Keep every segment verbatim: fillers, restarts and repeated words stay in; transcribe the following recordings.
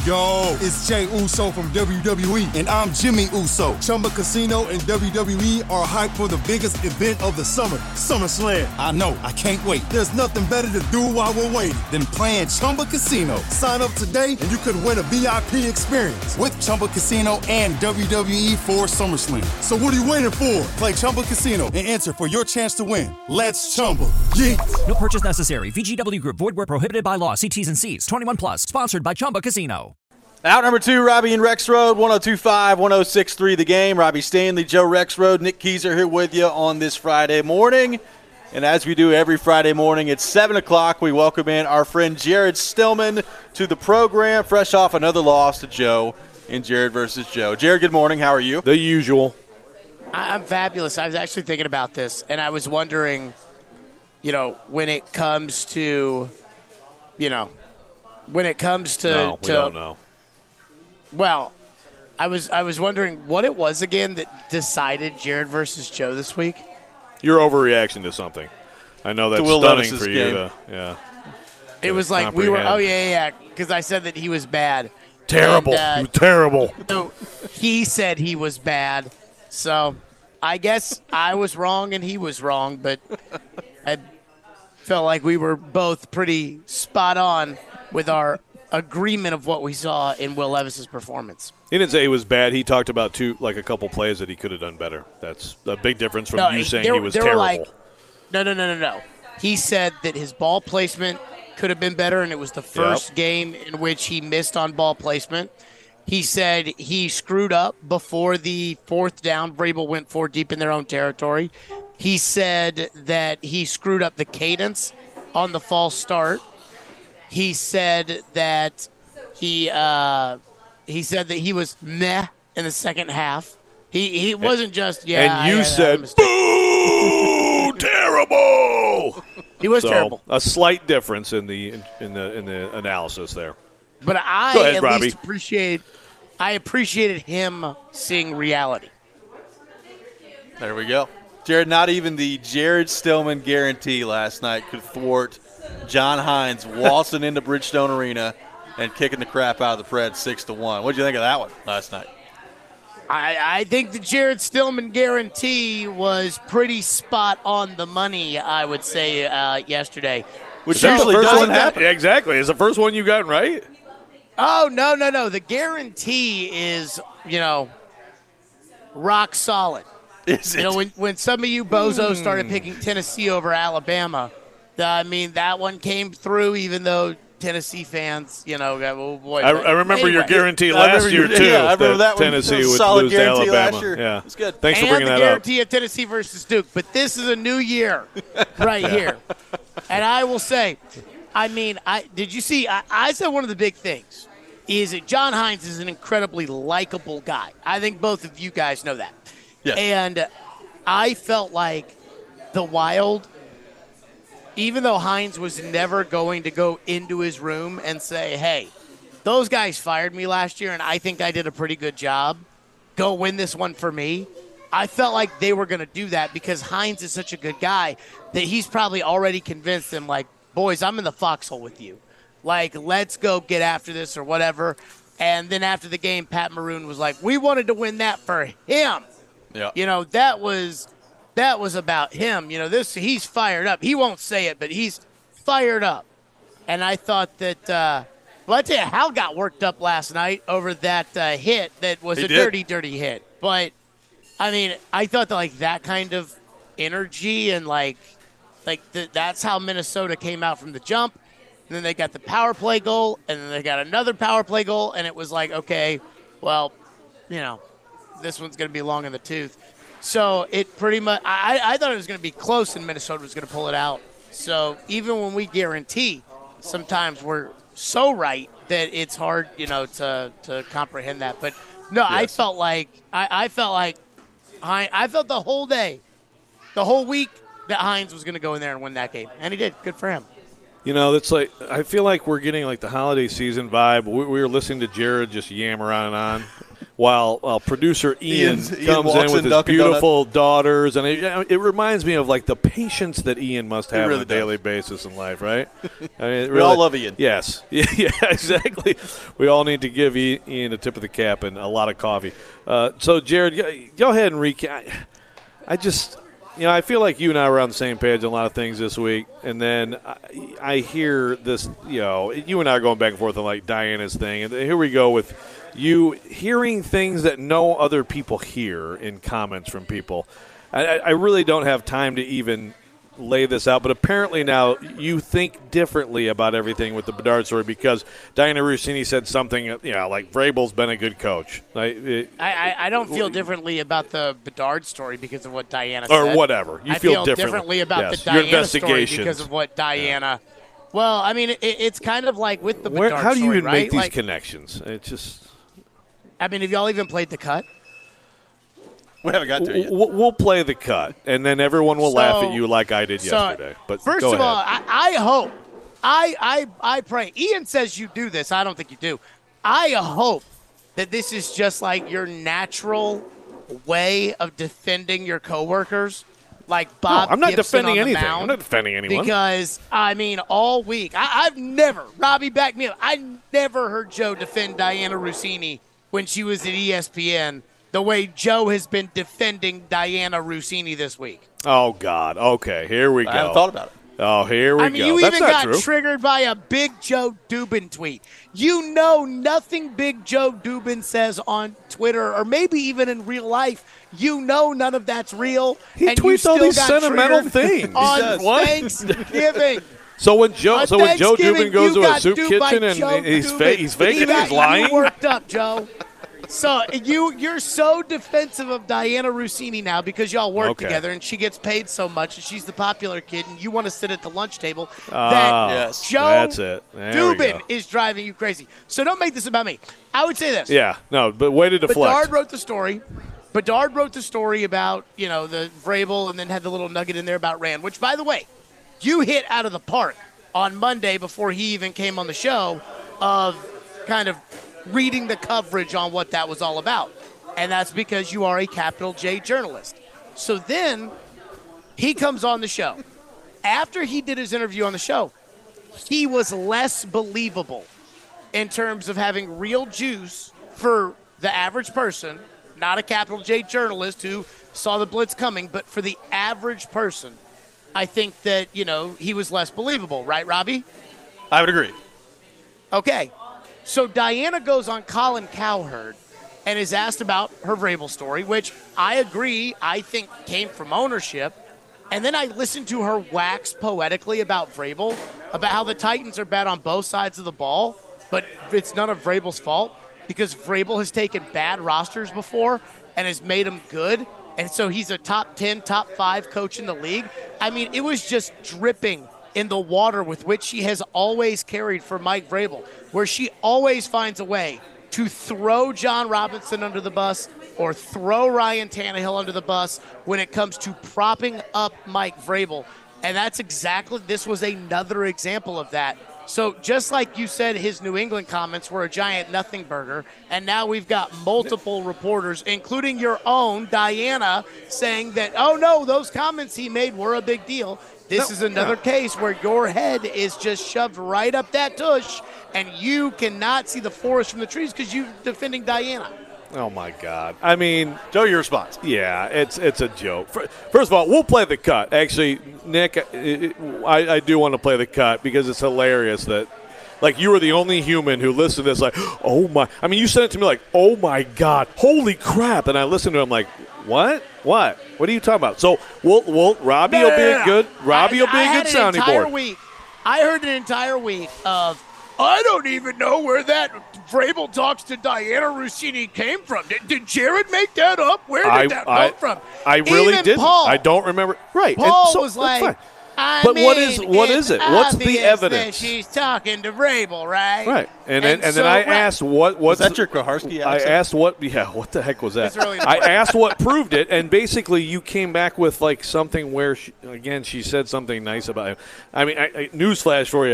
Yo, it's Jay Uso from W W E, and I'm Jimmy Uso. Chumba Casino and W W E are hyped for the biggest event of the summer, SummerSlam. I know, I can't wait. There's nothing better to do while we're waiting than playing Chumba Casino. Sign up today, and you could win a V I P experience with Chumba Casino and W W E for SummerSlam. So what are you waiting for? Play Chumba Casino and enter for your chance to win. Let's Chumba. Yeet. No purchase necessary. V G W Group. Void where prohibited by law. See T's and C's. twenty-one plus. Sponsored by Chumba Casino. Out number two, Robbie and Rexroad, one oh two point five, one oh six point three The Game. Robbie Stanley, Joe Rexroad, Nick Keyser here with you on this Friday morning. And as we do every Friday morning at seven o'clock, we welcome in our friend Jared Stillman to the program, fresh off another loss to Joe in Jared versus Joe. Jared, good morning. How are you? The usual. I'm fabulous. I was actually thinking about this, and I was wondering, you know, when it comes to, you know, when it comes to. No, we to, don't know. Well, I was I was wondering what it was again that decided Jared versus Joe this week. Your overreaction to something. I know that's Will stunning Levis's for you. game. To, yeah. It was like we were. Oh yeah, yeah. Because I said that he was bad. Terrible. And, uh, he was terrible. So he said he was bad. So I guess I was wrong and he was wrong, but I felt like we were both pretty spot on with our agreement of what we saw in Will Levis's performance. He didn't say he was bad. He talked about two, like a couple plays that he could have done better. That's a big difference from No, you saying there- he was there were terrible. like- No, no, no, no, no. He said that his ball placement could have been better, and it was the first Yep. game in which he missed on ball placement. He said he screwed up before the fourth down. Vrabel went four deep in their own territory. He said that he screwed up the cadence on the false start. He said that he uh, he said that he was meh in the second half. He he wasn't just yeah. and you yeah, said, "Boo, terrible." He was so, terrible. A slight difference in the in the in the analysis there. But I Go ahead, at Robbie. least appreciate I appreciated him seeing reality. There we go. Jared, not even the Jared Stillman guarantee last night could thwart John Hines waltzing into Bridgestone Arena and kicking the crap out of the Preds six to one. What did you think of that one last night? I, I think the Jared Stillman guarantee was pretty spot on the money, I would say, uh, yesterday. Which Is that the usually first doesn't one? happen. Yeah, exactly. Is the first one you got right? Oh, no, no, no. The guarantee is, you know, rock solid. Is it? You know, when, when some of you bozos started picking Tennessee over Alabama, the, I mean, that one came through even though Tennessee fans, you know, got, oh boy. I, but I remember your anyway. guarantee I last remember year, your- too. yeah, I remember that one. Tennessee That was a would solid lose to guarantee last Alabama. year. Yeah. It's good. Thanks and for bringing the that up. guarantee of Tennessee versus Duke. But this is a new year right here. And I will say, I mean, I did you see, I, I said one of the big things is that John Hines is an incredibly likable guy. I think both of you guys know that. Yes. And I felt like the Wild, even though Hines was never going to go into his room and say, hey, those guys fired me last year and I think I did a pretty good job. Go win this one for me. I felt like they were going to do that because Hines is such a good guy that he's probably already convinced them, like, boys, I'm in the foxhole with you. Like, let's go get after this or whatever. And then after the game, Pat Maroon was like, we wanted to win that for him. Yeah. You know, that was that was about him. You know, this he's fired up. He won't say it, but he's fired up. And I thought that, uh, well, I tell you, Hal got worked up last night over that uh, hit that was He a did. dirty, dirty hit. But, I mean, I thought that, like, that kind of energy and, like, like the, that's how Minnesota came out from the jump. And then they got the power play goal, and then they got another power play goal, and it was like, okay, well, you know, this one's going to be long in the tooth. So it pretty much, I, I thought it was going to be close, and Minnesota was going to pull it out. So even when we guarantee, sometimes we're so right that it's hard, you know, to to comprehend that. But no, I Yes. felt like I, I felt like I, I felt the whole day, the whole week that Hines was going to go in there and win that game, and he did. Good for him. You know, it's like I feel like we're getting like the holiday season vibe. We, we were listening to Jared just yammer on and on. while, while producer Ian Ian's- Ian comes walks in with in his Dunkin' beautiful daughters. And it, it reminds me of, like, the patience that Ian must have really on a does. daily basis in life, right? I mean, it We all love Ian. Yes. Yeah, yeah, exactly. We all need to give Ian a tip of the cap and a lot of coffee. Uh, so, Jared, go, go ahead and recap. I just – you know, I feel like you and I were on the same page on a lot of things this week, and then I, I hear this, you know, you and I are going back and forth on, like, Diana's thing, and here we go with you hearing things that no other people hear in comments from people. I, I really don't have time to even lay this out, but apparently now you think differently about everything with the Bedard story because Diana Russini said something, you know, like Vrabel's been a good coach. Like, it, I, I, I don't feel differently about the Bedard story because of what Diana or said. whatever. You I feel feel differently. differently about Yes. the Your Diana story investigations. because of what Diana. Well, I mean, it, it's kind of like with the Where, Bedard how do you story, even right? make these Like, connections? It's just I mean, have y'all even played the cut? We haven't got to it yet. we'll, we'll play the cut, and then everyone will So- laugh at you like I did so, yesterday. But first go of ahead. all, I, I hope, I, I, I pray. Ian says you do this. I don't think you do. I hope that this is just like your natural way of defending your coworkers, like No, Bob. I'm not Gibson defending on the anything. mound. I'm not defending anyone. Because, I mean, all week, I, I've never, Robbie, back me up, I never heard Joe defend Diana Russini when she was at E S P N the way Joe has been defending Diana Russini this week. Oh, God. Okay, here we go. I haven't thought about it. Oh, here we I mean, go. you That's even not got true. triggered by a Big Joe Dubin tweet. You know nothing Big Joe Dubin says on Twitter or maybe even in real life. You know none of that's real. He and you tweets all still these got sentimental triggered things. on He does. What? Thanksgiving. So when Joe, On so when Joe Thanksgiving, Dubin goes you to a got soup duped by kitchen and Joe he's Dubin. fake, he's faking, He got he's lying. You worked up, Joe. So you you're so defensive of Diana Russini now because y'all work Okay. together and she gets paid so much and she's the popular kid and you want to sit at the lunch table. Ah, that yes. Joe That's it. There we Dubin go. is driving you crazy. So don't make this about me. I would say this. Yeah, no, but way to deflect. Bedard wrote the story. Bedard wrote the story about, you know, the Vrabel and then had the little nugget in there about Rand, which, by the way, you hit out of the park on Monday before he even came on the show of kind of reading the coverage on what that was all about. And that's because you are a capital J journalist. So then he comes on the show. After he did his interview on the show, he was less believable in terms of having real juice for the average person, not a capital J journalist who saw the blitz coming, but for the average person, I think that, you know, he was less believable. Right, Robbie? I would agree. Okay. So Diana goes on Colin Cowherd and is asked about her Vrabel story, which I agree, I think came from ownership. And then I listened to her wax poetically about Vrabel, about how the Titans are bad on both sides of the ball, but it's none of Vrabel's fault because Vrabel has taken bad rosters before and has made them good. And so he's a top ten, top five coach in the league. I mean, it was just dripping in the water with which she has always carried for Mike Vrabel, where she always finds a way to throw John Robinson under the bus or throw Ryan Tannehill under the bus when it comes to propping up Mike Vrabel. And that's exactly, this was another example of that. So just like you said, his New England comments were a giant nothing burger, and now we've got multiple reporters, including your own, Diana, saying that, oh, no, those comments he made were a big deal. This No, is another no. case where your head is just shoved right up that tush, and you cannot see the forest from the trees because you're defending Diana. Oh my God! I mean, Joe, your response. yeah, it's it's a joke. Fir- First of all, we'll play the cut. Actually, Nick, I, I, I do want to play the cut because it's hilarious that, like, you were the only human who listened to this. Like, oh my! I mean, you sent it to me like, oh my God, holy crap! And I listened to him like, what? What? What are you talking about? So we'll we'll Robbie No, will be no, a no, good no. Robbie I- will be I a had good an sounding entire board. Week, I heard an entire week of, I don't even know where that Vrabel talks to Diana Russini came from. Did, did Jared make that up? Where did I that I, come from? I really Even didn't. Paul, I don't remember. Right. and Paul so, was that's like, fine. I But mean, what is- what is it's it? What's the obvious evidence? that she's talking to Vrabel, right? Right, and then, and then so- I right. asked what what's that your Koharski I accent? asked what yeah what the heck was that? It's really I important. asked what proved it, and basically you came back with like something where she, again she said something nice about him. I mean, I, I, newsflash for you,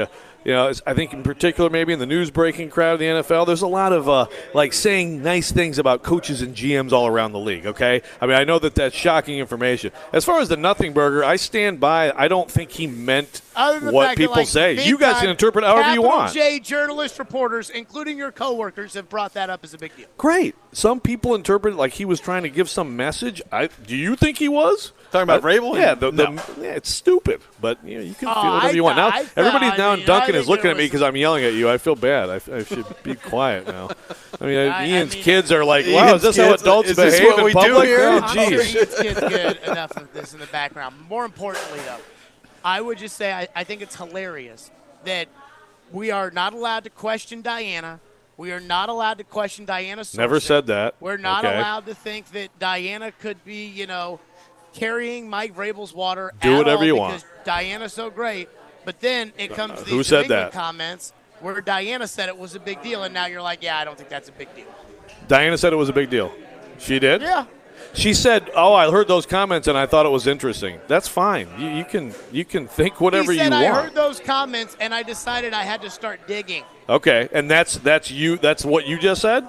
You know, it's, I think in particular maybe in the news-breaking crowd of the N F L, there's a lot of, uh, like, saying nice things about coaches and G Ms all around the league, okay? I mean, I know that that's shocking information. As far as the nothing burger, I stand by. I don't think he meant what people like, say. You guys can interpret it however you want. J journalist reporters, including your coworkers, have brought that up as a big deal. Great. Some people interpret it like he was trying to give some message. I, do you think he was? Talking about Vrabel? Yeah, the, the, no. yeah, it's stupid, but you know, you can Oh, feel whatever I you want. Now, thought- everybody's I now mean, Duncan I is think looking it at me was- because I'm yelling at you. I feel bad. I, I should be quiet now. I mean, I- I Ian's mean- kids are like, Ian's wow, is this how kids- adults is this behave what in we do public? here? Oh, I'm sure geez. Ian's kid's good enough of this in the background. More importantly, though, I would just say I, I think it's hilarious that we are not allowed to question Diana. We are not allowed to question Diana's sourcing. Never said that. We're not Okay. allowed to think that Diana could be, you know, carrying Mike Vrabel's water. Do at whatever all you because want. Diana's so great. But then it comes to who these said New England that? comments where Diana said it was a big deal, and now you're like, yeah, I don't think that's a big deal. Diana said it was a big deal. She did? Yeah. She said, "Oh, I heard those comments and I thought it was interesting." That's fine. You, you can you can think whatever he said, you I want. heard those comments, and I decided I had to start digging. Okay, and that's that's you. That's what you just said.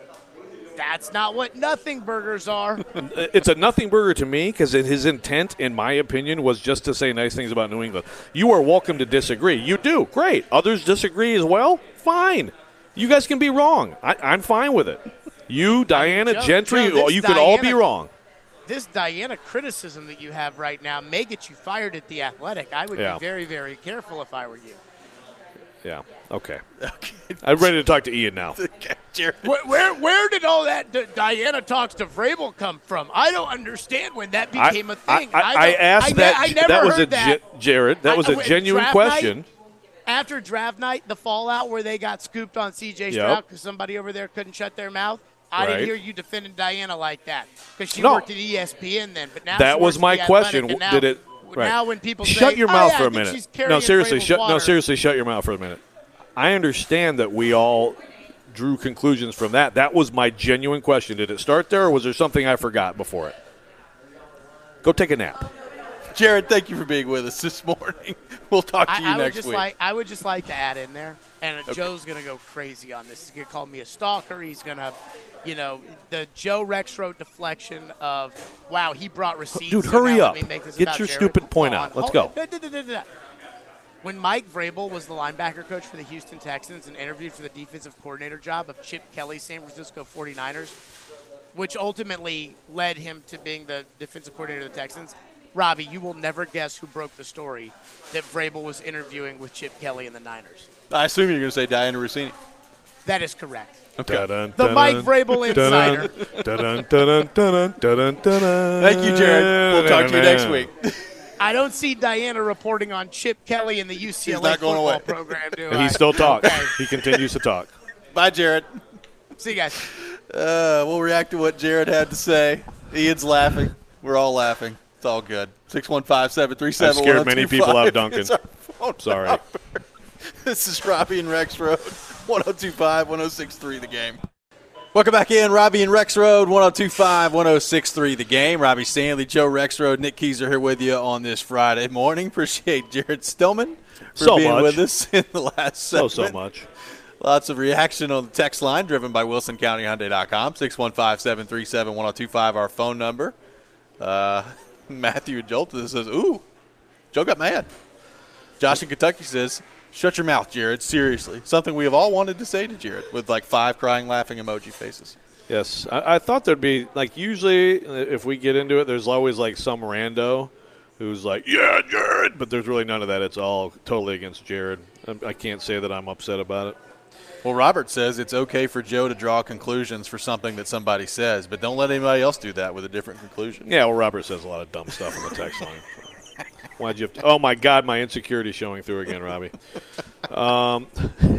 That's not what nothing burgers are. It's a nothing burger to me because his intent, in my opinion, was just to say nice things about New England. You are welcome to disagree. You do. Great. Others disagree as well? Fine. You guys can be wrong. I, I'm fine with it. You, Diana, Joe- Gentry, Joe, this you could all be Diana- wrong. This Diana criticism that you have right now may get you fired at The Athletic. I would Yeah. be very, very careful if I were you. Yeah. Okay. Okay. I'm ready to talk to Ian now. Okay, Jared. Where, where, where did all that D- Diana talks to Vrabel come from? I don't understand when that became a thing. I, I, I don't- asked I ne- that. I never that was heard a that. ge- Jared. That was I- a wait, genuine draft question. night? After draft night, the fallout where they got scooped on C J Yep. Stroud because somebody over there couldn't shut their mouth. I Right. didn't hear you defending Diana like that because she No. worked at E S P N then. But now That she was works at my The question. Athletic, and now, Did it- right. Now when people Shut say, your "Oh, mouth yeah, for I a think minute. she's carrying No, seriously. Vrabel's Shut. No, water." seriously. Shut your mouth for a minute. I understand that we all drew conclusions from that. That was my genuine question. Did it start there, or was there something I forgot before it? Go take a nap. Jared, thank you for being with us this morning. We'll talk to I, you I would next just week. like I would just like to add in there, and Joe's gonna go crazy on this. He's gonna call me a stalker. He's gonna, you know, the Joe Rexroad deflection of, wow, he brought receipts. Dude, so hurry now up. let me make this Get about your Jared. stupid point Hold out. on. Let's Hold- go. da- da- da- da- da. When Mike Vrabel was the linebacker coach for the Houston Texans and interviewed for the defensive coordinator job of Chip Kelly's San Francisco forty-niners, which ultimately led him to being the defensive coordinator of the Texans, Robbie, you will never guess who broke the story that Vrabel was interviewing with Chip Kelly and the Niners. I assume you're going to say Diana Rossini. That is correct. Okay. Dun-dun, The dun-dun, Mike Vrabel dun-dun, Insider. dun-dun, dun-dun, dun-dun, dun-dun, dun-dun. Thank you, Jared. We'll talk to you next week. I don't see Diana reporting on Chip Kelly and the U C L A He's not going football away. program, do And I? he still talks. Okay. He continues to talk. Bye, Jared. See you guys. Uh, we'll react to what Jared had to say. Ian's laughing. We're all laughing. It's all good. six one five, seven three seven, I've scared many people out of Duncan. It's our phone Sorry. number. This is Robbie and Rex Road, one oh two five, one oh six three The Game. Welcome back in, Robbie and Rex Road, one oh two five, one oh six three The Game. Robbie Stanley, Joe Rexroad, Nick Keyser here with you on this Friday morning. Appreciate Jared Stillman for So being much. with us in the last So, segment. so much. Lots of reaction on the text line driven by Wilson County Hyundai dot com, six one five, seven three seven, one oh two five, our phone number. Uh, Matthew Jolta says, ooh, Joe got mad. Josh in Kentucky says, shut your mouth, Jared, seriously. Something we have all wanted to say to Jared with like five crying, laughing emoji faces. Yes, I, I thought there'd be, like, usually if we get into it, there's always, like, some rando who's like, yeah, Jared, but there's really none of that. It's all totally against Jared. I, I can't say that I'm upset about it. Well, Robert says it's okay for Joe to draw conclusions for something that somebody says, but don't let anybody else do that with a different conclusion. Yeah, well, Robert says a lot of dumb stuff in the text line. Why'd you have to? Oh, my God, my insecurity showing through again, Robbie. Um,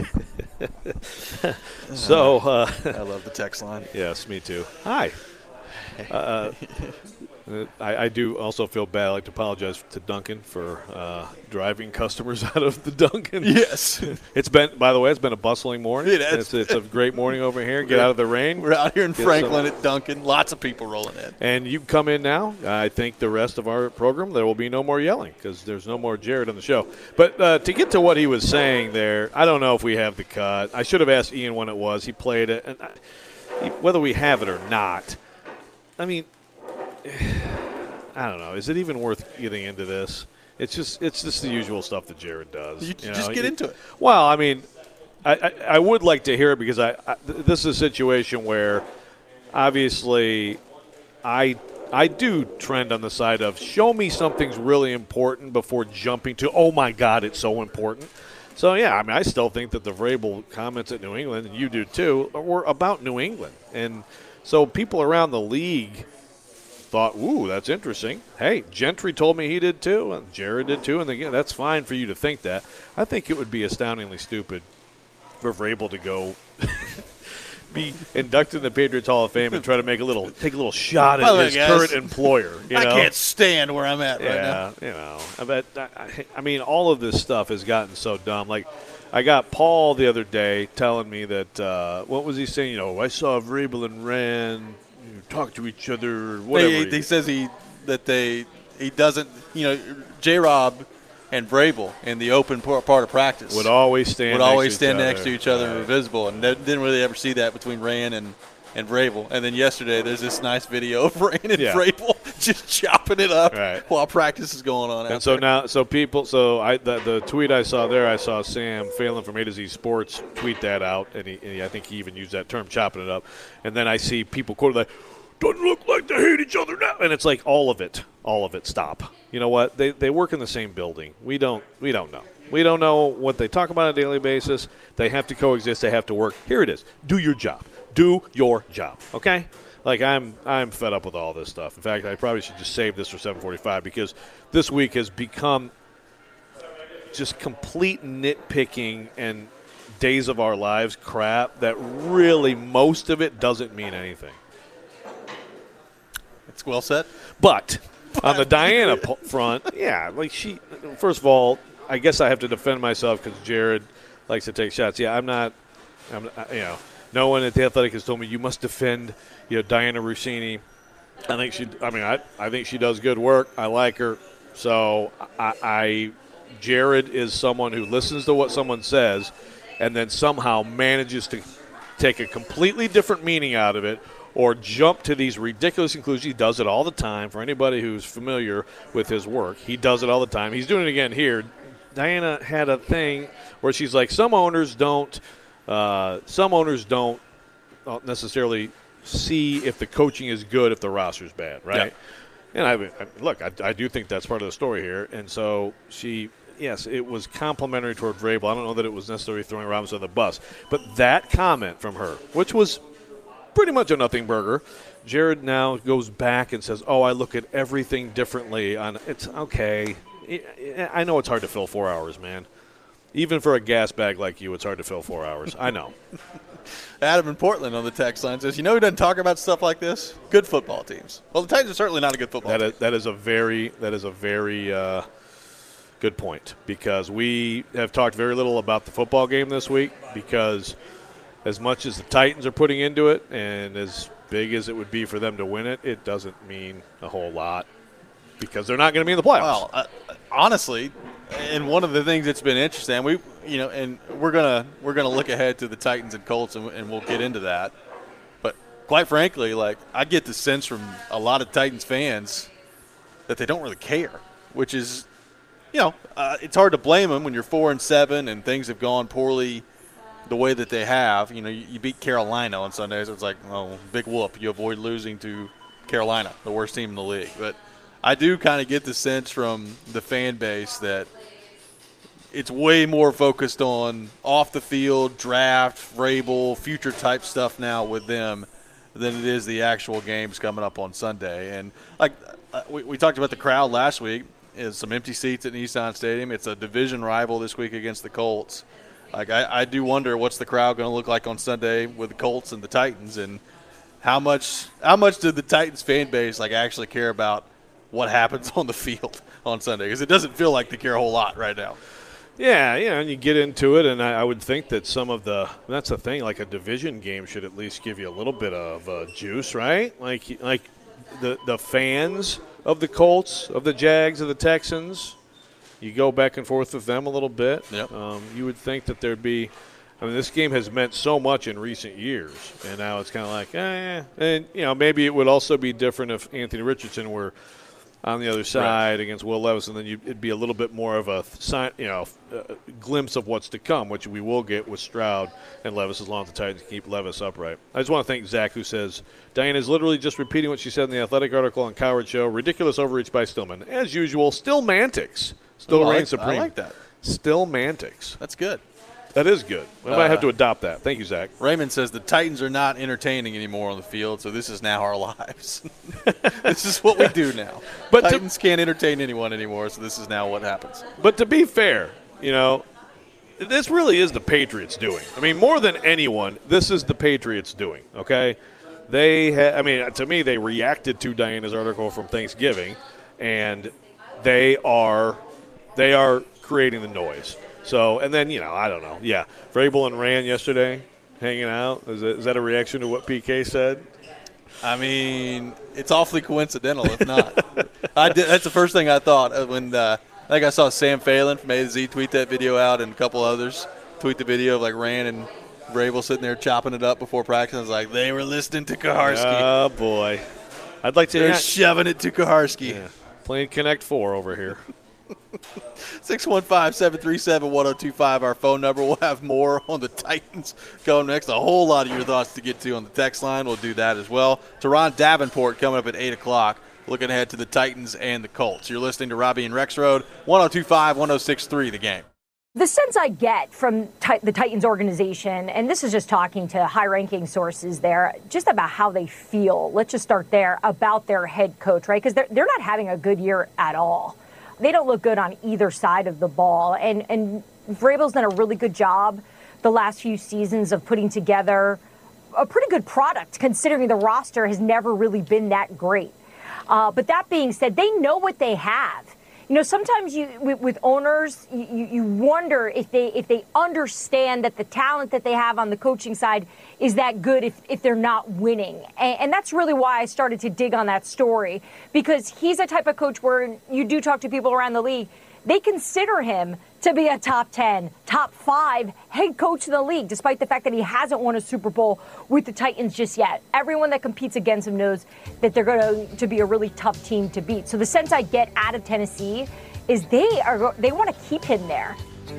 so, uh, I love the text line. yes, me too. Hi. Uh, I, I do also feel bad. I'd like to apologize to Duncan for uh, driving customers out of the Duncan. Yes. It's been, by the way, it's been a bustling morning. It is. It's, it's a great morning over here. Get out of the rain. We're out here in Get Franklin some, at Duncan. Lots of people rolling in. And you come in now. I think the rest of our program, there will be no more yelling because there's no more Jared on the show. But uh, to get to what he was saying there, I don't know if we have the cut. I should have asked Ian when it was. He played it. And I, whether we have it or not, I mean, I don't know. Is it even worth getting into this? It's just it's just the usual stuff that Jared does. You, you just know? get into it. Well, I mean, I, I, I would like to hear it because I, I this is a situation where obviously I I do trend on the side of show me something's really important before jumping to, oh, my God, it's so important. So, yeah, I mean, I still think that the Vrabel comments at New England, and you do too, were about New England. And so people around the league thought, ooh, that's interesting. Hey, Gentry told me he did too, and Jared did too, and again, that's fine for you to think that. I think it would be astoundingly stupid for Vrabel to go be inducted in the Patriots Hall of Fame and try to make a little, take a little shot at his guys, current employer. You I know? can't stand where I'm at right yeah, now. you know, I bet. I, I mean, all of this stuff has gotten so dumb. Like, I got Paul the other day telling me that uh, what was he saying? You know, I saw Vrabel and Rand talk to each other, or whatever. He, he says he that they he doesn't. You know, J-Rob and Vrabel in the open part of practice would always stand would next always to stand each next other. to each other Right. and were visible, and they didn't really ever see that between Rand and. And Vrabel. And then yesterday, there's this nice video of Rand and Yeah. Vrabel just chopping it up Right. while practice is going on. And out so there. now, so people, so I the, the tweet I saw there, I saw Sam Phelan from A to Z Sports tweet that out, and, he, and he, I think he even used that term, chopping it up. And then I see people quote like, "Doesn't look like they hate each other now," and it's like all of it, all of it. Stop. You know what? They they work in the same building. We don't we don't know. We don't know what they talk about on a daily basis. They have to coexist. They have to work. Here it is. Do your job. Do your job, okay? Like, I'm I'm fed up with all this stuff. In fact, I probably should just save this for seven forty-five because this week has become just complete nitpicking and days of our lives crap that really most of it doesn't mean anything. It's well said. But on the Diana p- front, yeah, like she – first of all, I guess I have to defend myself because Jared likes to take shots. Yeah, I'm not I'm, – you know – no one at The Athletic has told me you must defend, you know, Diana Rossini. I think she. I mean, I, I think she does good work. I like her. So I, I, Jared is someone who listens to what someone says, and then somehow manages to take a completely different meaning out of it, or jump to these ridiculous conclusions. He does it all the time. For anybody who's familiar with his work, he does it all the time. He's doing it again here. Diana had a thing where she's like, some owners don't. Uh, some owners don't necessarily see if the coaching is good if the roster's bad, right? Yeah. And I, I look, I, I do think that's part of the story here. And so she, yes, it was complimentary toward Vrabel. I don't know that it was necessarily throwing Robinson on the bus. But that comment from her, which was pretty much a nothing burger, Jared now goes back and says, oh, I look at everything differently. On It's okay. I know it's hard to fill four hours, man. Even for a gas bag like you, it's hard to fill four hours. I know. Adam in Portland on the text line says, you know who doesn't talk about stuff like this? Good football teams. Well, the Titans are certainly not a good football That team. is, that is a very that is a very uh, good point because we have talked very little about the football game this week because as much as the Titans are putting into it and as big as it would be for them to win it, it doesn't mean a whole lot because they're not going to be in the playoffs. Well, uh, honestly, and one of the things that's been interesting, we, you know, and we're gonna we're gonna look ahead to the Titans and Colts, and, and we'll get into that. But quite frankly, like I get the sense from a lot of Titans fans that they don't really care, which is, you know, uh, it's hard to blame them when you're four and seven and things have gone poorly the way that they have. You know, you, you beat Carolina on Sundays. It's like, oh, big whoop. You avoid losing to Carolina, the worst team in the league. But I do kind of get the sense from the fan base that it's way more focused on off the field, draft, Vrabel, future type stuff now with them than it is the actual games coming up on Sunday. And like uh, we, we talked about the crowd last week, is some empty seats at Nissan Stadium. It's a division rival this week against the Colts. Like I, I do wonder what's the crowd going to look like on Sunday with the Colts and the Titans. And how much how much did the Titans fan base like actually care about what happens on the field on Sunday? Because it doesn't feel like they care a whole lot right now. Yeah, yeah, and you get into it, and I, I would think that some of the – that's the thing, like a division game should at least give you a little bit of uh, juice, right? Like like the, the fans of the Colts, of the Jags, of the Texans, you go back and forth with them a little bit. Yep. Um, you would think that there'd be – I mean, this game has meant so much in recent years, and now it's kind of like, eh. And, you know, maybe it would also be different if Anthony Richardson were – on the other side right. against Will Levis, and then you, it'd be a little bit more of a sign, you know, a glimpse of what's to come, which we will get with Stroud and Levis as long as the Titans keep Levis upright. I just want to thank Zach, who says, Diane is literally just repeating what she said in the Athletic article on Coward Show. Ridiculous overreach by Stillman. As usual, still Mantics. Still oh, reigns like, supreme. I like that. Still Mantics. That's good. That is good. I might uh, have to adopt that. Thank you, Zach. Raymond says the Titans are not entertaining anymore on the field, so this is now our lives. This is what we do now. But Titans to, can't entertain anyone anymore, so this is now what happens. But to be fair, you know, this really is the Patriots doing. I mean, more than anyone, this is the Patriots doing, okay? They ha- I mean, to me, they reacted to Diana's article from Thanksgiving, and they are they are creating the noise. So, and then, you know, I don't know. Yeah, Vrabel and Rand yesterday hanging out. Is, it, is that a reaction to what P K said? I mean, it's awfully coincidental, if not. I did, that's the first thing I thought when uh, I think I saw Sam Phelan from A to Z tweet that video out, and a couple others tweet the video of, like, Rand and Vrabel sitting there chopping it up before practice. I was like, they were listening to Kaharski. Oh, boy. I'd like to – They're shoving it to Kaharski. Yeah. Playing Connect Four over here. six one five, seven three seven, one oh two five, our phone number. We'll have more on the Titans going next. A whole lot of your thoughts to get to on the text line. We'll do that as well. Teron Davenport coming up at eight o'clock, looking ahead to the Titans and the Colts. You're listening to Robbie and Rex Road, one oh two five, one oh six three, The Game. The sense I get from ti- the Titans organization, and this is just talking to high-ranking sources there, just about how they feel. Let's just start there, about their head coach, right? Because they're, they're not having a good year at all. They don't look good on either side of the ball. And, and Vrabel's done a really good job the last few seasons of putting together a pretty good product, considering the roster has never really been that great. Uh, but that being said, they know what they have. You know, sometimes you with, with owners, you, you wonder if they if they understand that the talent that they have on the coaching side is that good if, if they're not winning. And, and that's really why I started to dig on that story, because he's a type of coach where you do talk to people around the league. They consider him to be a top ten, top five head coach in the league, despite the fact that he hasn't won a Super Bowl with the Titans just yet. Everyone that competes against him knows that they're going to be a really tough team to beat. So the sense I get out of Tennessee is they are they want to keep him there.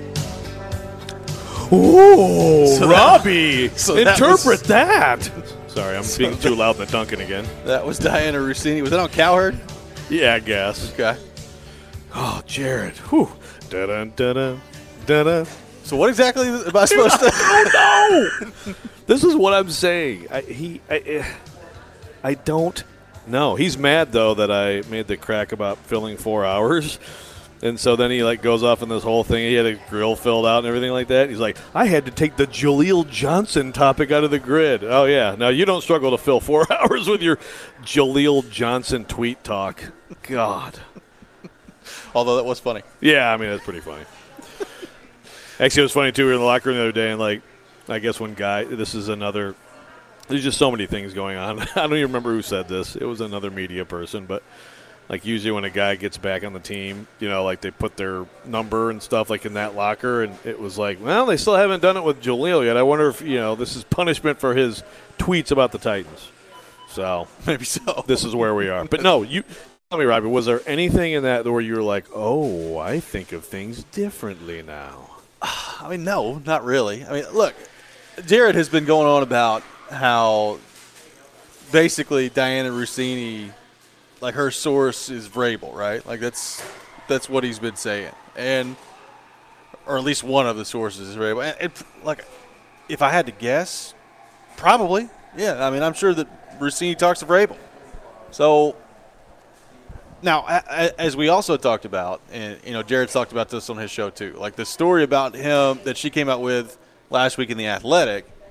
Ooh, so Robbie, that, so interpret that, was, that. Sorry, I'm so being too loud in the Duncan again. That was Diana Rossini. Was that on Cowherd? Yeah, I guess. Okay. Oh, Jared. Whew. Da-dun, da-dun, da-dun. So what exactly am I supposed to? I don't know. This is what I'm saying. I, he, I, I don't know. He's mad though that I made the crack about filling four hours, and so then he like goes off in this whole thing. He had a grill filled out and everything like that. He's like, I had to take the Jaleel Johnson topic out of the grid. Oh yeah. Now you don't struggle to fill four hours with your Jaleel Johnson tweet talk. God. Although that was funny. Yeah, I mean, that's pretty funny. Actually, it was funny, too. We were in the locker room the other day, and, like, I guess one guy – this is another – there's just so many things going on. I don't even remember who said this. It was another media person. But, like, usually when a guy gets back on the team, you know, like, they put their number and stuff, like, in that locker. And it was like, well, they still haven't done it with Jaleel yet. I wonder if, you know, this is punishment for his tweets about the Titans. So – maybe so. This is where we are. But, no, you – tell me, Robbie, was there anything in that where you were like, oh, I think of things differently now? I mean, no, not really. I mean, look, Jared has been going on about how basically Diana Rossini, like her source is Vrabel, right? Like that's that's what he's been saying, and or at least one of the sources is Vrabel. And, and like, if I had to guess, probably, yeah. I mean, I'm sure that Rossini talks to Vrabel, so. Now, as we also talked about, and, you know, Jared's talked about this on his show too, like the story about him that she came out with last week in The Athletic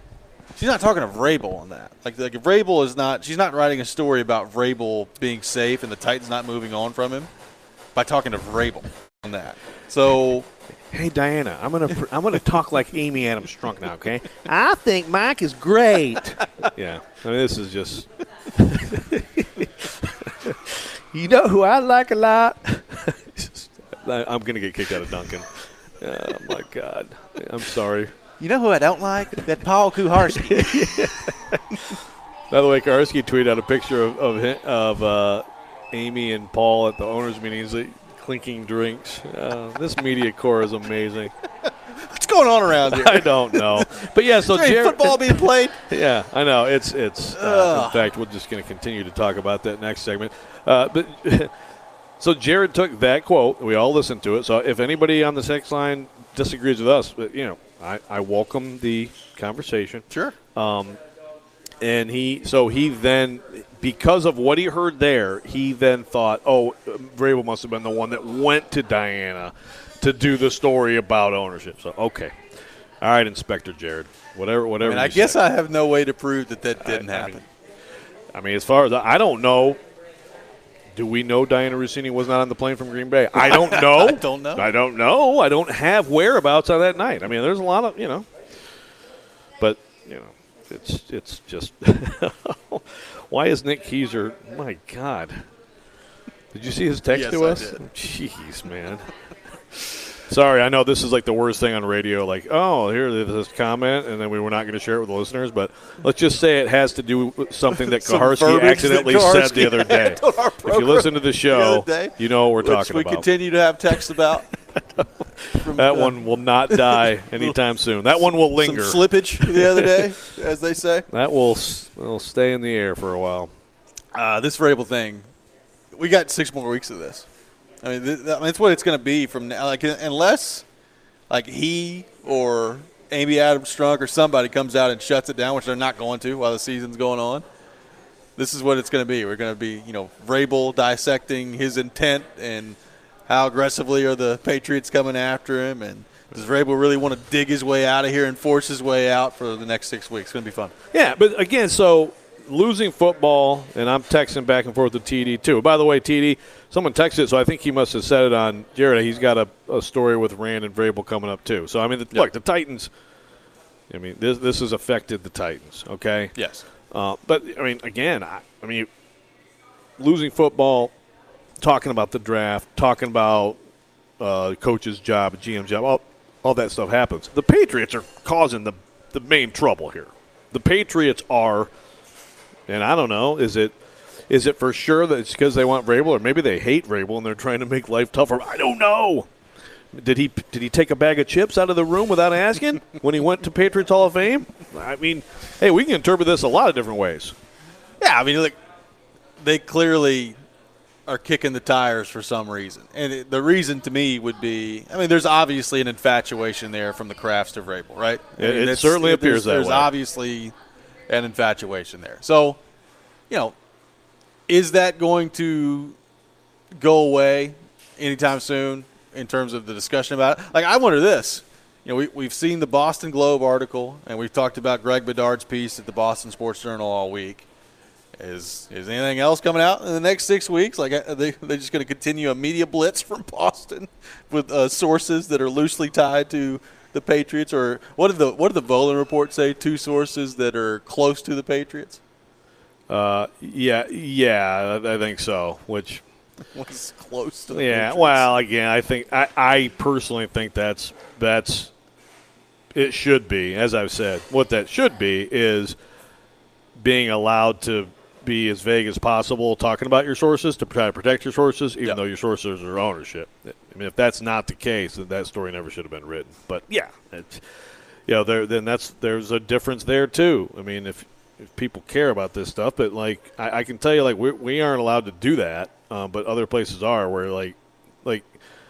she's not talking to Vrabel on that. Like, like if Vrabel is not – she's not writing a story about Vrabel being safe and the Titans not moving on from him by talking to Vrabel on that. So – Hey Diana, I'm gonna I'm gonna talk like Amy Adams Strunk now, okay? I think Mike is great. Yeah, I mean this is just. You know who I like a lot? I'm gonna get kicked out of Duncan. Oh my God, I'm sorry. You know who I don't like? That Paul Kuharsky. By the way, Kuharsky tweeted out a picture of of, of uh, Amy and Paul at the owners' meetings. They, clinking drinks. Uh, this media corps is amazing. What's going on around here? I don't know. But yeah, so is there any Jared, football being played? Yeah, I know. It's it's. Uh, in fact, we're just going to continue to talk about that next segment. Uh, but so Jared took that quote. We all listened to it. So if anybody on the text line disagrees with us, but you know, I, I welcome the conversation. Sure. Um, and he so he then. Because of what he heard there, he then thought, oh, Vrabel must have been the one that went to Diana to do the story about ownership. So, okay. All right, Inspector Jared. Whatever whatever. I, mean, I you guess say. I have no way to prove that that didn't I, I happen. Mean, I mean, as far as I, I don't know, do we know Diana Rossini was not on the plane from Green Bay? I don't know. I don't know. I don't know. I don't have whereabouts on that night. I mean, there's a lot of, you know. But, you know, it's it's just – why is Nick Keiser – my God. Did you see his text yes, to I us? Did. Jeez, man. Sorry, I know this is like the worst thing on radio. Like, oh, here's this comment, and then we were not going to share it with the listeners. But let's just say it has to do with something that Kuharsky accidentally that Kuharsky said the other day. If you listen to the show, the you know what we're which talking we about. We continue to have texts about. From, that uh, one will not die anytime soon. That one will linger. Some slippage the other day, as they say. That will will stay in the air for a while. Uh, this Vrabel thing, we got six more weeks of this. I mean, th- I mean that's what it's going to be from now. Like, unless, like, he or Amy Adams Strunk or somebody comes out and shuts it down, which they're not going to while the season's going on. This is what it's going to be. We're going to be, you know, Vrabel dissecting his intent and how aggressively are the Patriots coming after him, and does Vrabel really want to dig his way out of here and force his way out for the next six weeks? It's going to be fun. Yeah, but again, so losing football, and I'm texting back and forth with T D too. By the way, T D, someone texted, so I think he must have said it on Jared. He's got a, a story with Rand and Vrabel coming up too. So I mean, the, yep. look, the Titans. I mean, this this has affected the Titans. Okay. Yes. Uh, but I mean, again, I, I mean, losing football. Talking about the draft, talking about uh, coach's job, G M's job, all, all that stuff happens. The Patriots are causing the, the main trouble here. The Patriots are, and I don't know, is it is it for sure that it's because they want Vrabel, or maybe they hate Vrabel and they're trying to make life tougher? I don't know. Did he did he take a bag of chips out of the room without asking when he went to Patriots Hall of Fame? I mean, hey, we can interpret this a lot of different ways. Yeah, I mean, look, they clearly are kicking the tires for some reason. And it, the reason to me would be, I mean, there's obviously an infatuation there from the Crafts to Vrabel, right? I It, mean, it certainly it, appears there's, that there's way. There's obviously an infatuation there. So, you know, is that going to go away anytime soon in terms of the discussion about it? Like, I wonder this. You know, we, we've seen the Boston Globe article, and we've talked about Greg Bedard's piece at the Boston Sports Journal all week. Is is anything else coming out in the next six weeks? Like, are they they're just going to continue a media blitz from Boston with uh, sources that are loosely tied to the Patriots? Or what did the what did the Volan report say? Two sources that are close to the Patriots. Uh, yeah, yeah, I think so. Which was close to the yeah. Patriots. Well, again, I think I, I personally think that's that's it should be, as I've said. What that should be is being allowed to be as vague as possible, talking about your sources to try to protect your sources, even yep. though your sources are ownership. I mean, if that's not the case, then that story never should have been written. But yeah, it's, you know, there then that's there's a difference there too. I mean, if if people care about this stuff, but like I, I can tell you, like we we aren't allowed to do that, um, but other places are, where like like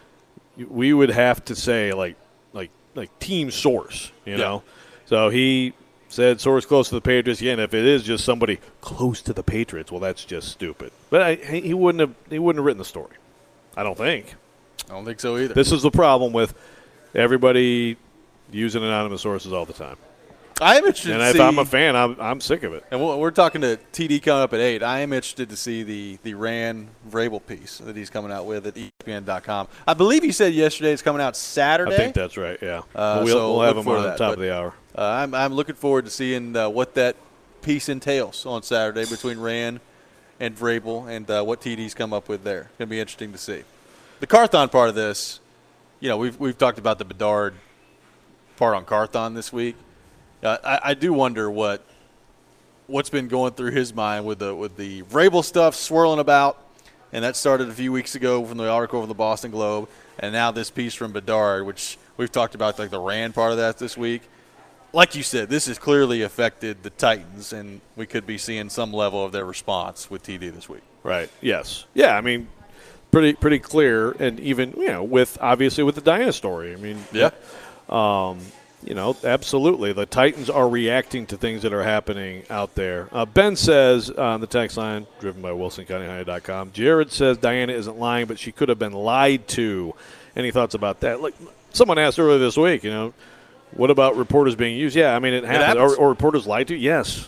we would have to say like like like team source, you yeah. know. So he said source close to the Patriots. Again, if it is just somebody close to the Patriots, well, that's just stupid. But I, he wouldn't have he wouldn't have written the story. I don't think. I don't think so either. This is the problem with everybody using anonymous sources all the time. I am interested and to if see. I'm a fan, I'm, I'm sick of it. And we're talking to T D coming up at eight. I am interested to see the, the Rand Vrabel piece that he's coming out with at E S P N dot com. I believe he said yesterday it's coming out Saturday. I think that's right, yeah. Uh, we'll so we'll have look him for on that, the top but, of the hour. Uh, I'm, I'm looking forward to seeing uh, what that piece entails on Saturday between Rand and Vrabel and uh, what T D's come up with there. It's going to be interesting to see. The Carthon part of this, you know, we've, we've talked about the Bedard part on Carthon this week. Uh, I, I do wonder what what's been going through his mind with the with the Vrabel stuff swirling about, and that started a few weeks ago from the article from the Boston Globe, and now this piece from Bedard, which we've talked about, like the Rand part of that this week. Like you said, this has clearly affected the Titans, and we could be seeing some level of their response with T D this week. Right. Yes. Yeah. I mean, pretty pretty clear, and even you know, with obviously with the Diana story. I mean, yeah. Um, you know, absolutely. The Titans are reacting to things that are happening out there. Uh, Ben says on the text line, driven by Wilson County High dot com, Jared says Diana isn't lying, but she could have been lied to. Any thoughts about that? Like someone asked earlier this week, you know, what about reporters being used? Yeah, I mean, it happens. It happens. Or, or reporters lied to? Yes.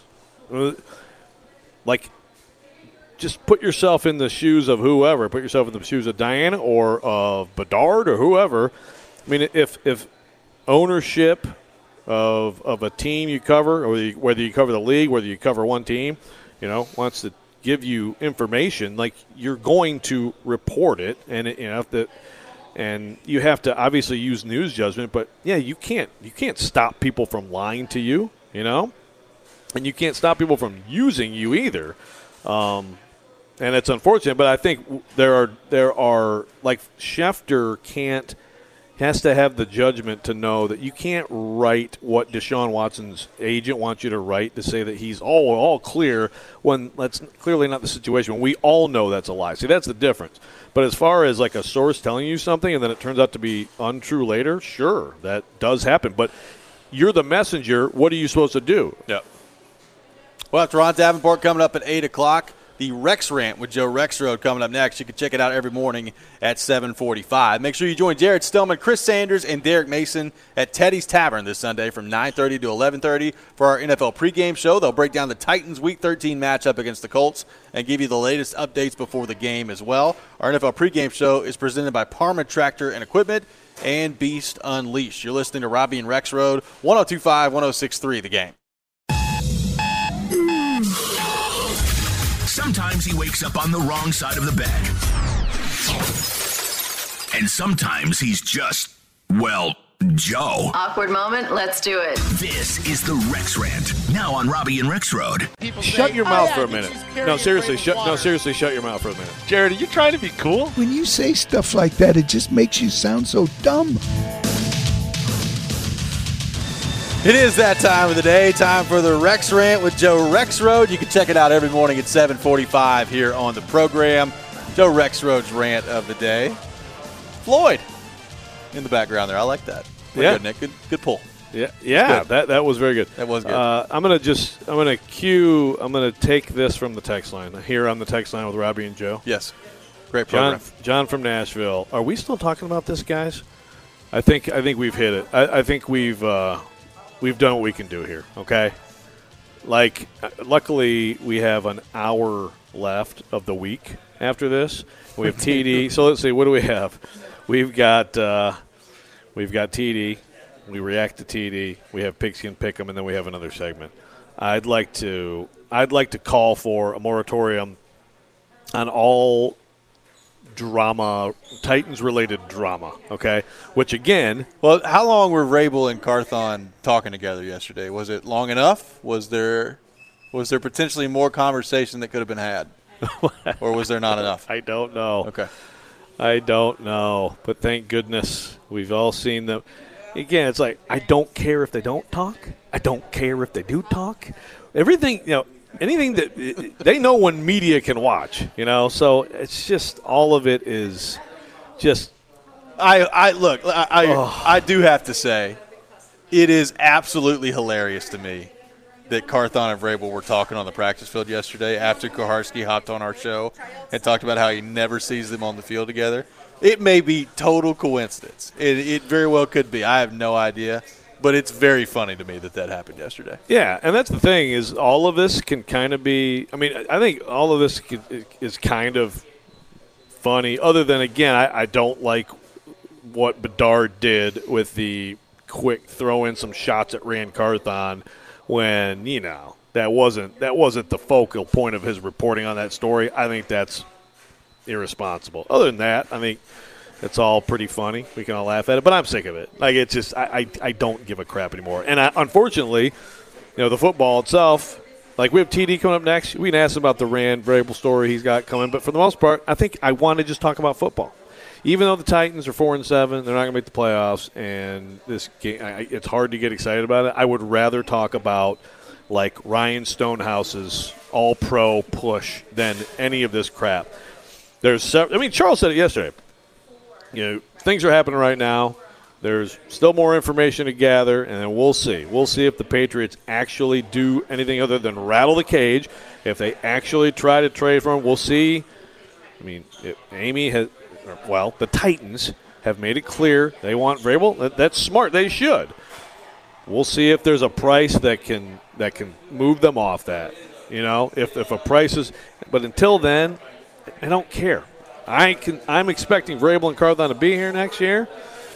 Like, just put yourself in the shoes of whoever. Put yourself in the shoes of Diana or of Bedard or whoever. I mean, if if ownership of of a team you cover, or whether you cover the league, whether you cover one team, you know, wants to give you information, like you're going to report it, and it, you know that, and you have to obviously use news judgment. But yeah, you can't you can't stop people from lying to you, you know, and you can't stop people from using you either. Um, and it's unfortunate, but I think there are there are like Schefter can't. has to have the judgment to know that you can't write what Deshaun Watson's agent wants you to write to say that he's all all clear when that's clearly not the situation. We all know that's a lie. See, that's the difference. But as far as like a source telling you something and then it turns out to be untrue later, sure, that does happen. But you're the messenger. What are you supposed to do? Yeah. Well, after Ron Davenport coming up at eight o'clock, the Rex Rant with Joe Rexrode coming up next. You can check it out every morning at seven forty-five. Make sure you join Jared Stillman, Chris Sanders, and Derek Mason at Teddy's Tavern this Sunday from nine thirty to eleven thirty for our N F L pregame show. They'll break down the Titans' Week thirteen matchup against the Colts and give you the latest updates before the game as well. Our N F L pregame show is presented by Parma Tractor and Equipment and Beast Unleashed. You're listening to Robbie and Rexrode, one oh two point five, one oh six point three The Game. Sometimes he wakes up on the wrong side of the bed. And sometimes he's just, well, Joe. Awkward moment, let's do it. This is the Rex Rant, now on Robbie and Rexrode. Shut say, your "Oh, mouth yeah, for a I think minute. she's carrying No, seriously, Vrabel's shut. No, water." seriously, shut your mouth for a minute. Jared, are you trying to be cool? When you say stuff like that, it just makes you sound so dumb. It is that time of the day, time for the Rex Rant with Joe Rexrode. You can check it out every morning at seven forty-five here on the program. Joe Rexrode's rant of the day. Floyd in the background there. I like that. We're Yeah. good, Nick. Good, good pull. Yeah, yeah, Good. that that was very good. That was good. Uh, I'm gonna just I'm gonna cue I'm gonna take this from the text line here on the text line with Robbie and Joe. Yes. Great program. John John from Nashville. Are we still talking about this, guys? I think I think we've hit it. I, I think we've uh, we've done what we can do here. Okay. Like, uh, luckily we have an hour left of the week after this. We have T D. So let's see. What do we have? We've got uh, we've got T D. We react to T D. We have Pigskin Pick'em, and then we have another segment. I'd like to I'd like to call for a moratorium on all drama, Titans-related drama. Okay, which again, Well, how long were Vrabel and Carthon talking together yesterday? Was it long enough? Was there was there potentially more conversation that could have been had? Or was there not enough? I don't know. Okay. I don't know, but thank goodness we've all seen them. Again, it's like, I don't care if they don't talk. I don't care if they do talk. Everything, you know, anything that they know when media can watch, you know. So it's just all of it is just. I, I look, I, I, Oh. I do have to say, it is absolutely hilarious to me that Carthon and Vrabel were talking on the practice field yesterday after Koharski hopped on our show and talked about how he never sees them on the field together. It may be total coincidence. It, it very well could be. I have no idea. but it's very funny to me that that happened yesterday. Yeah, and that's the thing is all of this can kind of be – I mean, I think all of this is kind of funny other than, again, I, I don't like what Bedard did with the quick throw in some shots at Rand Carthon when, you know, that wasn't that wasn't the focal point of his reporting on that story. I think that's irresponsible. Other than that, I think – it's all pretty funny. We can all laugh at it, but I'm sick of it. Like, it's just, I, I, I don't give a crap anymore. And I, unfortunately, you know, the football itself, like we have T D coming up next. We can ask him about the Rand Vrabel story he's got coming. But for the most part, I think I want to just talk about football. Even though the Titans are four and seven, they're not going to make the playoffs, and this game, I, it's hard to get excited about it. I would rather talk about like Ryan Stonehouse's all-pro push than any of this crap. There's, several, I mean, Charles said it yesterday. You know, things are happening right now. There's still more information to gather, and then we'll see. We'll see if the Patriots actually do anything other than rattle the cage. If they actually try to trade for him, we'll see. I mean, if Amy has, well, the Titans have made it clear they want Vrabel. That, that's smart. They should. We'll see if there's a price that can that can move them off that. You know, if if a price is, but until then, I don't care. I can, I'm expecting Vrabel and Carthon to be here next year,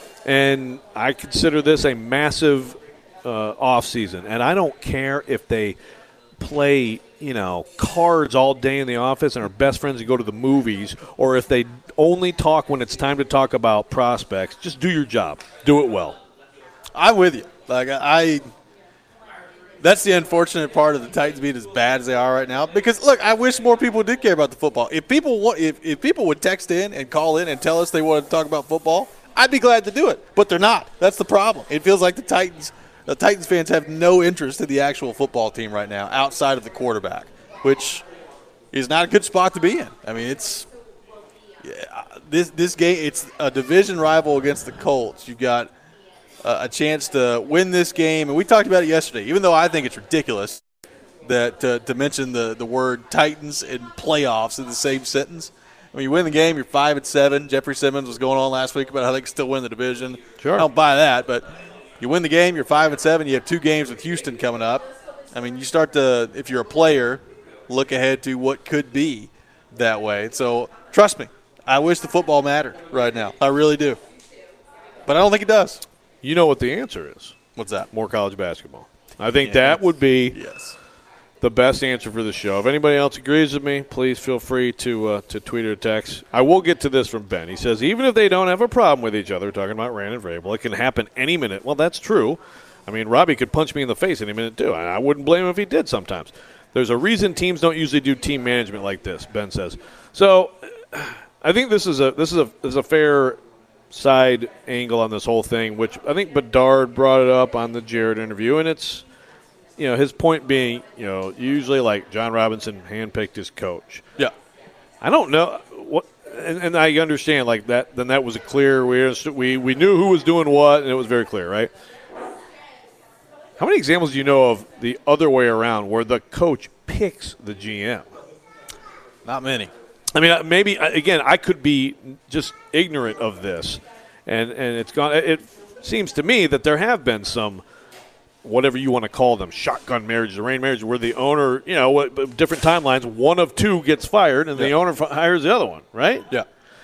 and I consider this a massive uh, offseason. And I don't care if they play, you know, cards all day in the office and are best friends and go to the movies, or if they only talk when it's time to talk about prospects. Just do your job. Do it well. I'm with you. Like I. That's the unfortunate part of the Titans being as bad as they are right now. Because, look, I wish more people did care about the football. If people want, if, if people would text in and call in and tell us they wanted to talk about football, I'd be glad to do it. But they're not. That's the problem. It feels like the Titans the Titans fans have no interest in the actual football team right now outside of the quarterback, which is not a good spot to be in. I mean, it's yeah, this this game. It's a division rival against the Colts. You've got Uh, a chance to win this game. And we talked about it yesterday, even though I think it's ridiculous that uh, to mention the, the word Titans and playoffs in the same sentence. When you win the game, you're five and seven. Jeffrey Simmons was going on last week about how they can still win the division. Sure. I don't buy that, but you win the game, you're five and seven. You have two games with Houston coming up. I mean, you start to, if you're a player, look ahead to what could be that way. So trust me, I wish the football mattered right now. I really do. But I don't think it does. You know what the answer is. What's that? More college basketball. I think yeah. that would be yes. the best answer for the show. If anybody else agrees with me, please feel free to uh, to tweet or text. I will get to this from Ben. He says, even if they don't have a problem with each other, talking about Rand and Vrabel, it can happen any minute. Well, that's true. I mean, Robbie could punch me in the face any minute, too. I wouldn't blame him if he did sometimes. There's a reason teams don't usually do team management like this, Ben says. So I think this is a this is a this is a fair side angle on this whole thing, which I think Bedard brought it up on the Jared interview, and it's, you know, his point being, you know, usually like John Robinson handpicked his coach. Yeah. I don't know what, and, and I understand like that. Then that was a clear. We we we knew who was doing what, and it was very clear, right? How many examples do you know of the other way around, where the coach picks the G M? Not many. I mean, maybe again, I could be just ignorant of this, and and it's gone. It seems to me that there have been some, whatever you want to call them, shotgun marriages, arranged marriages, where the owner, you know, different timelines, one of two gets fired, and yeah. the owner hires the other one, right? Yeah.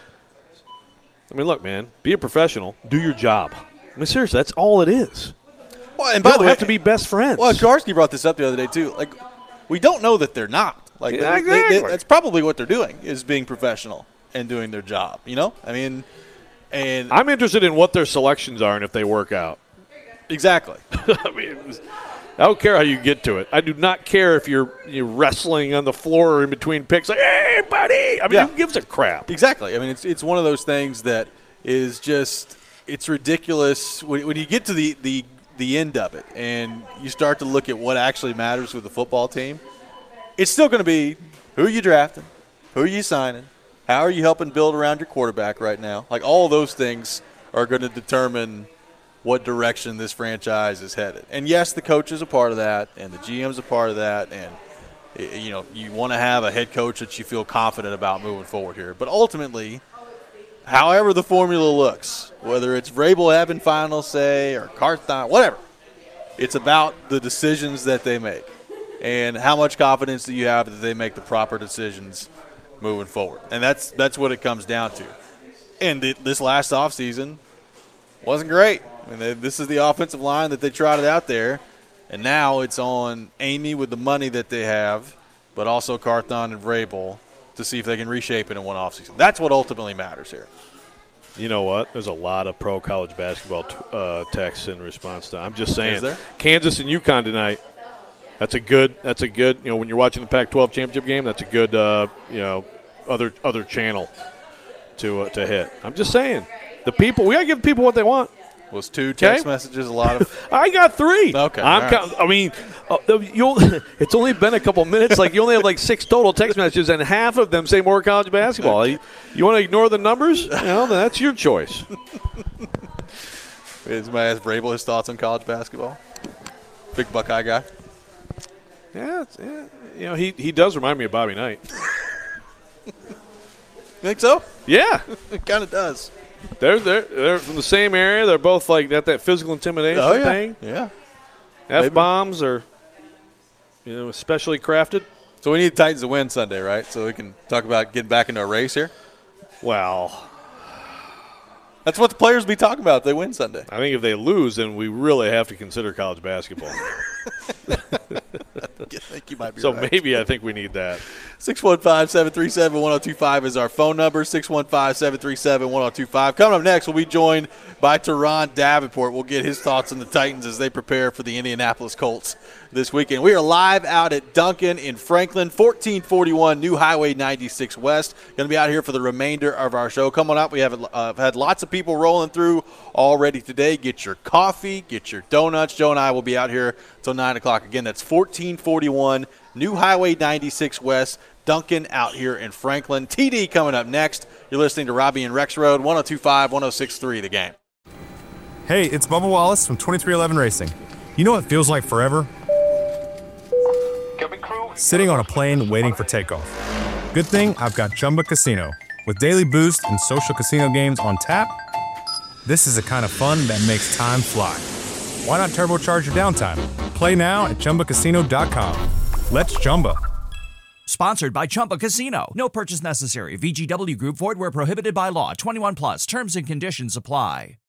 I mean, look, man, be a professional, do your job. I mean, seriously, that's all it is. Well, and by by the the way, way, have to be best friends. Well, Karsky brought this up the other day too. Like, we don't know that they're not. Like yeah, they, exactly. they, they, that's probably what they're doing, is being professional and doing their job. You know, I mean, and I'm interested in what their selections are and if they work out. Exactly. I mean, I don't care how you get to it. I do not care if you're you're wrestling on the floor or in between picks. Like, hey, buddy. I mean, yeah. who gives a crap? Exactly. I mean, it's it's one of those things that is just it's ridiculous when, when you get to the the the end of it and you start to look at what actually matters with the football team. It's still going to be who are you drafting, who are you signing, how are you helping build around your quarterback right now. Like, all those things are going to determine what direction this franchise is headed. And, yes, the coach is a part of that, and the G M is a part of that, and, you know, you want to have a head coach that you feel confident about moving forward here. But ultimately, however the formula looks, whether it's Vrabel having final say or Carthon, whatever, It's about the decisions that they make and how much confidence do you have that they make the proper decisions moving forward. And that's that's what it comes down to. And th- this last offseason wasn't great. I mean, they, this is the offensive line that they trotted out there, and now it's on Amy with the money that they have, but also Carthon and Vrabel to see if they can reshape it in one offseason. That's what ultimately matters here. You know what? There's a lot of pro college basketball t- uh, texts in response to. I'm just saying, Is there? Kansas and UConn tonight. That's a good. That's a good. You know, when you're watching the Pac twelve championship game, that's a good. Uh, you know, other other channel to uh, to hit. I'm just saying, the people. We gotta give people what they want. Was two text Okay. messages a lot of? I got three. Okay, I'm. all Count, I mean, uh, you'll. It's only been a couple minutes. Like you only have like six total text messages, and half of them say more college basketball. You, you want to ignore the numbers? You know, then that's your choice. Is my ask Vrabel his thoughts on college basketball? Big Buckeye guy. Yeah, it's, yeah. You know, he he does remind me of Bobby Knight. Think so? Yeah, It kind of does. they're they're they're from the same area. They're both like got that physical intimidation Oh yeah, thing. yeah. F bombs are, you know, especially crafted. So we need the Titans to win Sunday, right? So we can talk about getting back into a race here. Well, That's what the players be talking about if they win Sunday. I think if they lose, then we really have to consider college basketball. I think you might be So right. maybe I think we need that. six one five, seven three seven, one oh two five is our phone number, six one five, seven three seven, one oh two five. Coming up next, we'll be joined by Teron Davenport. We'll get his thoughts on the Titans as they prepare for the Indianapolis Colts this weekend. We are live out at Duncan in Franklin, fourteen forty-one New Highway ninety-six West. Going to be out here for the remainder of our show. Coming up, we have uh, had lots of people rolling through already today. Get your coffee, get your donuts. Joe and I will be out here till nine o'clock. Again, that's fourteen forty-one New Highway ninety-six West, Duncan out here in Franklin. T D coming up next. You're listening to Robbie and Rex Road, one oh two five, one oh six three The Game. Hey, it's Bubba Wallace from twenty-three eleven Racing. You know what feels like forever? Sitting on a plane waiting for takeoff. Good thing I've got Chumba Casino. With daily boost and social casino games on tap, this is the kind of fun that makes time fly. Why not turbocharge your downtime? Play now at Chumba Casino dot com. Let's Chumba. Sponsored by Chumba Casino. No purchase necessary. V G W Group. Void where prohibited by law. twenty-one plus. Terms and conditions apply.